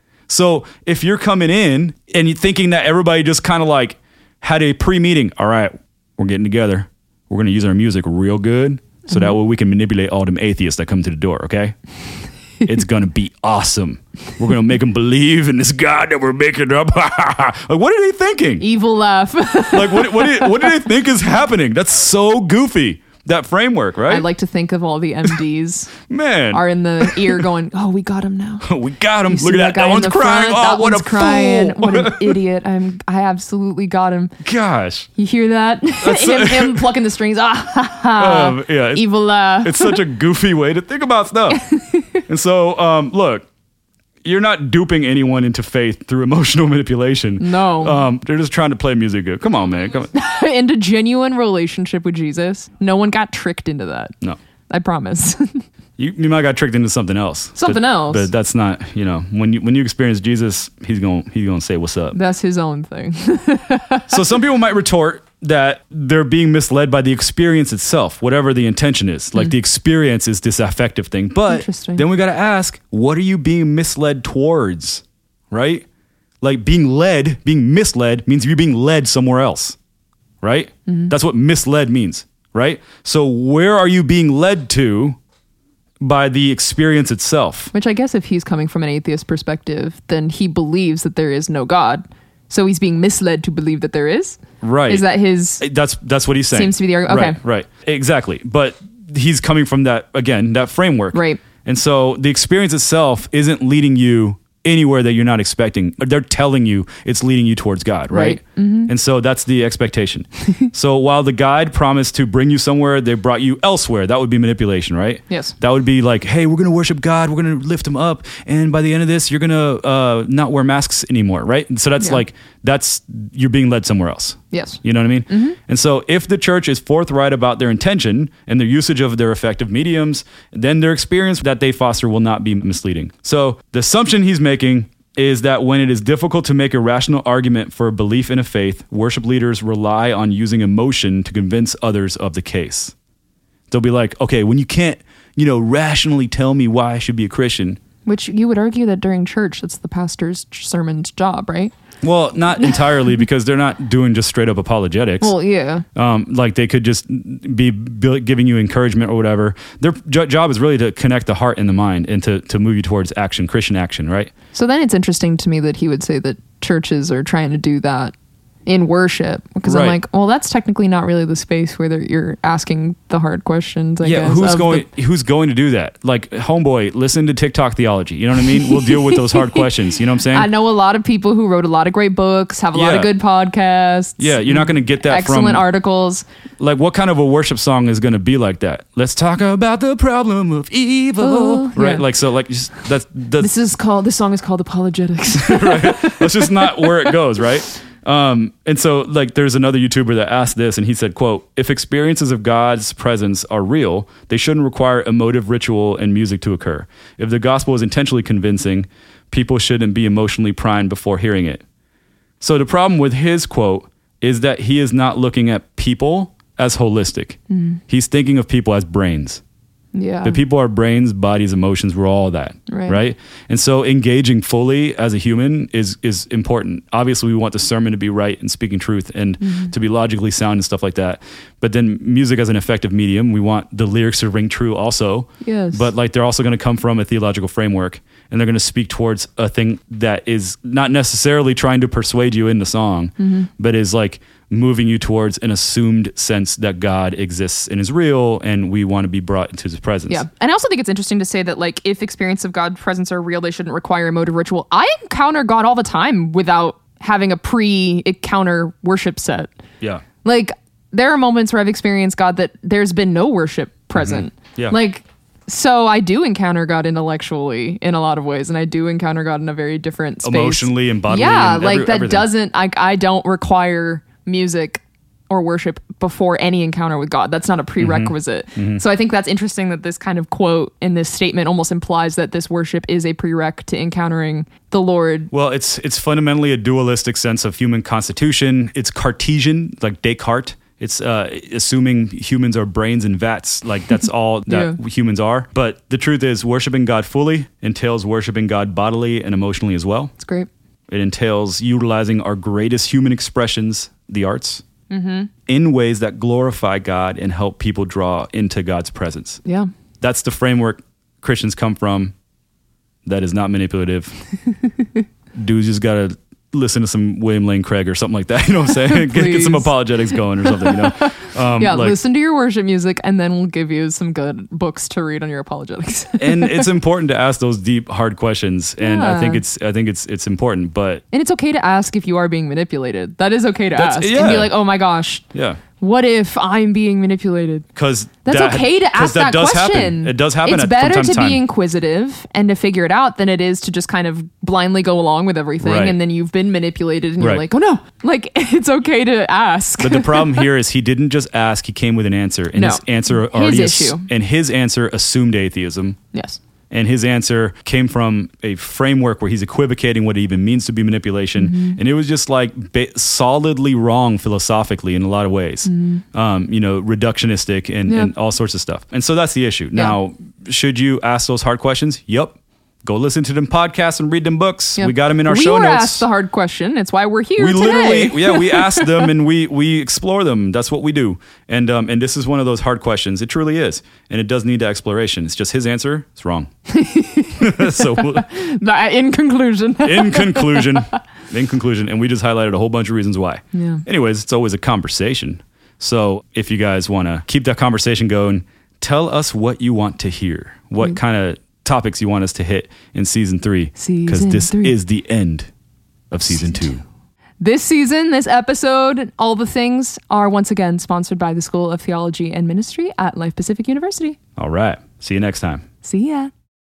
So if you're coming in and you're thinking that everybody just kind of like had a pre-meeting, all right, we're getting together. We're going to use our music real good so mm-hmm. that way we can manipulate all them atheists that come to the door, okay? It's going to be awesome. We're going to make them believe in this God that we're making up. Like, what are they thinking? Evil laugh. Like, what, what, do, what do they think is happening? That's so goofy. That framework, right? I like to think of all the M Ds Man. are in the ear going, oh, we got him now. We got him. You Look at that. That one's crying. Front, oh, that what one's a crying. fool. What an idiot. I'm, I absolutely got him. Gosh. You hear that? him, him plucking the strings. Ah, ha, ha. Um, yeah, Evil laugh. It's such a goofy way to think about stuff. And so, um, look, you're not duping anyone into faith through emotional manipulation. No. Um, they're just trying to play music good. Come on, man. Come on. Into genuine relationship with Jesus. No one got tricked into that. No. I promise. You, you might got tricked into something else. Something but, else. But that's not, you know, when you when you experience Jesus, he's going he's going to say what's up. That's his own thing. So some people might retort that they're being misled by the experience itself, whatever the intention is. Like mm. the experience is this affective thing. But then we got to ask, what are you being misled towards? Right? Like being led, being misled means you're being led somewhere else. Right? Mm-hmm. That's what misled means. Right? So where are you being led to by the experience itself? Which I guess if he's coming from an atheist perspective, then he believes that there is no God. So he's being misled to believe that there is? Right. Is that his... That's that's what he's saying. Seems to be the argument. Okay. Right, right. Exactly. But he's coming from that, again, that framework. Right. And so the experience itself isn't leading you anywhere that you're not expecting. They're telling you it's leading you towards God, right? Right. Mm-hmm. And so that's the expectation. So while the guide promised to bring you somewhere, they brought you elsewhere. That would be manipulation, right? Yes. That would be like, hey, we're going to worship God. We're going to lift him up. And by the end of this, you're going to uh, not wear masks anymore, right? And so that's yeah. like, that's, you're being led somewhere else. Yes. You know what I mean? Mm-hmm. And so if the church is forthright about their intention and their usage of their effective mediums, then their experience that they foster will not be misleading. So the assumption he's making is that when it is difficult to make a rational argument for a belief in a faith, worship leaders rely on using emotion to convince others of the case. They'll be like, okay, when you can't, you know, rationally tell me why I should be a Christian. Which you would argue that during church, that's the pastor's sermon's job, right? Well, not entirely, because they're not doing just straight up apologetics. Well, yeah. Um, like they could just be giving you encouragement or whatever. Their jo- job is really to connect the heart and the mind and to, to move you towards action, Christian action, right? So then it's interesting to me that he would say that churches are trying to do that in worship, because Right. I'm like, well, that's technically not really the space where they're- you're asking the hard questions. I yeah, guess, who's of going the- who's going to do that? Like, homeboy, listen to TikTok theology. You know what I mean? We'll deal with those hard questions. You know what I'm saying? I know a lot of people who wrote a lot of great books, have a lot Yeah. of good podcasts. Yeah, you're not going to get that excellent from articles. like what kind of a worship song is going to be like that? Let's talk about the problem of evil, Oh, right? yeah. Like so, like just, that's that's This is called. This song is called Apologetics. that's just not where it goes, right? Um, and so like there's another YouTuber that asked this, and he said, quote, if experiences of God's presence are real, they shouldn't require emotive ritual and music to occur. If the gospel is intentionally convincing, people shouldn't be emotionally primed before hearing it. So the problem with his quote is that he is not looking at people as holistic. Mm. He's thinking of people as brains. Yeah. The people are brains, bodies, emotions, we're all that, Right. right. And so engaging fully as a human is is important. Obviously, we want the sermon to be right and speaking truth and Mm-hmm. to be logically sound and stuff like that. But then music as an effective medium, we want the lyrics to ring true also. Yes. But like they're also going to come from a theological framework, and they're going to speak towards a thing that is not necessarily trying to persuade you in the song, Mm-hmm. but is like moving you towards an assumed sense that God exists and is real, and we want to be brought into his presence. Yeah. And I also think it's interesting to say that, like, if experience of God's presence are real, they shouldn't require emotive ritual. I encounter God all the time without having a pre-encounter worship set. Yeah. Like, there are moments where I've experienced God that there's been no worship present. Mm-hmm. Yeah. Like, so I do encounter God intellectually in a lot of ways, and I do encounter God in a very different space. Emotionally and bodily Yeah, and like every- that everything. doesn't, I, I don't require music or worship before any encounter with God. That's not a prerequisite. Mm-hmm. So I think that's interesting that this kind of quote in this statement almost implies that this worship is a prereq to encountering the Lord. Well, it's it's fundamentally a dualistic sense of human constitution. It's Cartesian, like Descartes. It's uh, assuming humans are brains and vats. Like that's all that Yeah. humans are. But the truth is, worshiping God fully entails worshiping God bodily and emotionally as well. It's great. It entails utilizing our greatest human expressions, the arts, Mm-hmm. in ways that glorify God and help people draw into God's presence. Yeah. That's the framework Christians come from. That is not manipulative. Dudes just gotta listen to some William Lane Craig or something like that. You know what I'm saying? get, get some Please. apologetics going or something. You know? Um, Yeah, like- listen to your worship music, and then we'll give you some good books to read on your apologetics. and it's important to ask those deep, hard questions. And I think Yeah. it's I think it's it's important. But And it's okay to ask if you are being manipulated. That is okay to That's- ask. yeah. And be like, oh my gosh, yeah, what if I'm being manipulated? because That's okay to ask that, does question. happen. It does happen. It's at, better from time to to time. be inquisitive and to figure it out than it is to just kind of blindly go along with everything, Right. and then you've been manipulated and Right. you're like, oh no, like it's okay to ask. But the problem here is he didn't just ask; he came with an answer, and No. his answer His already ass- issue. and his answer assumed atheism. Yes. And his answer came from a framework where he's equivocating what it even means to be manipulation. Mm-hmm. And it was just like ba- solidly wrong philosophically in a lot of ways, um, you know, reductionistic and, Mm-hmm. Yeah. and all sorts of stuff. And so that's the issue. Now, should you ask those hard questions? Yep. Go listen to them podcasts and read them books. Yeah. We got them in our we show were notes. asked the hard question. It's why we're here we today. literally yeah we ask them and we we explore them. That's what we do. And um and this is one of those hard questions. It truly is, and it does need exploration. It's just his answer is wrong. So That- in conclusion. in conclusion in conclusion and we just highlighted a whole bunch of reasons why. Yeah. Anyways, it's always a conversation. So if you guys want to keep that conversation going, tell us what you want to hear, what Mm. kind of topics you want us to hit in season three, because Season this three. is the end of season, Season two. This season, this episode, all the things are once again sponsored by the School of Theology and Ministry at Life Pacific University. All right, see you next time. See ya.